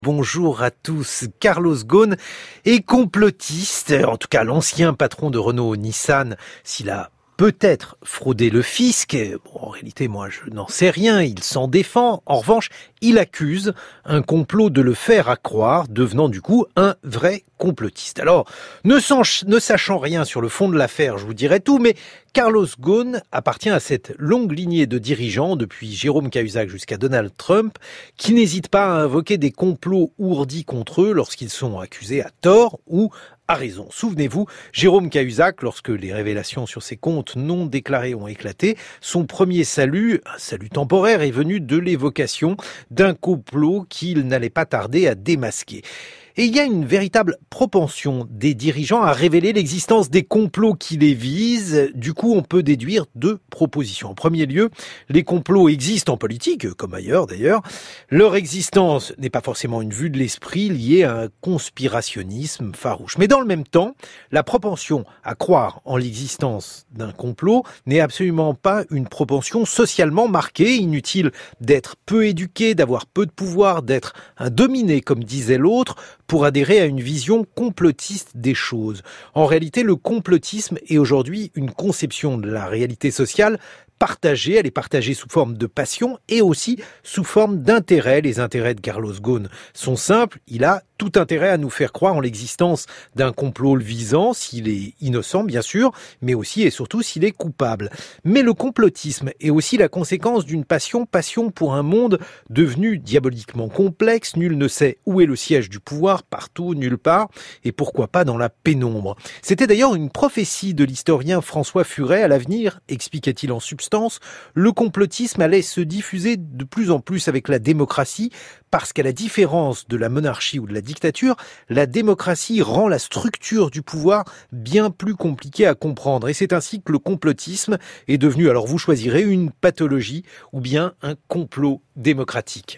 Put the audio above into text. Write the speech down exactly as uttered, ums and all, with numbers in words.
Bonjour à tous. Carlos Ghosn est complotiste, en tout cas l'ancien patron de Renault-Nissan, s'il a peut-être fraudé le fisc. Bon, en réalité, moi, je n'en sais rien. Il s'en défend. En revanche, il accuse un complot de le faire à croire, devenant du coup un vrai complotiste. Alors, ne, sach- ne sachant rien sur le fond de l'affaire, je vous dirai tout, mais Carlos Ghosn appartient à cette longue lignée de dirigeants, depuis Jérôme Cahuzac jusqu'à Donald Trump, qui n'hésitent pas à invoquer des complots ourdis contre eux lorsqu'ils sont accusés à tort ou à raison. Souvenez-vous, Jérôme Cahuzac, lorsque les révélations sur ses comptes non déclarés ont éclaté, son premier salut, un salut temporaire, est venu de l'évocation d'un complot qu'il n'allait pas tarder à démasquer. Et il y a une véritable propension des dirigeants à révéler l'existence des complots qui les visent. Du coup, on peut déduire deux propositions. En premier lieu, les complots existent en politique, comme ailleurs d'ailleurs. Leur existence n'est pas forcément une vue de l'esprit liée à un conspirationnisme farouche. Mais dans le même temps, la propension à croire en l'existence d'un complot n'est absolument pas une propension socialement marquée. Inutile d'être peu éduqué, d'avoir peu de pouvoir, d'être un dominé, comme disait l'autre, pour adhérer à une vision complotiste des choses. En réalité, le complotisme est aujourd'hui une conception de la réalité sociale partagée. Elle est partagée sous forme de passion et aussi sous forme d'intérêt. Les intérêts de Carlos Ghosn sont simples. Il a tout intérêt à nous faire croire en l'existence d'un complot le visant, s'il est innocent bien sûr, mais aussi et surtout s'il est coupable. Mais le complotisme est aussi la conséquence d'une passion, passion pour un monde devenu diaboliquement complexe. Nul ne sait où est le siège du pouvoir, partout, nulle part, et pourquoi pas dans la pénombre. C'était d'ailleurs une prophétie de l'historien François Furet. À l'avenir, expliquait-il en substance, le complotisme allait se diffuser de plus en plus avec la démocratie, parce qu'à la différence de la monarchie ou de la dictature, la démocratie rend la structure du pouvoir bien plus compliquée à comprendre. Et c'est ainsi que le complotisme est devenu, alors vous choisirez, une pathologie ou bien un complot démocratique.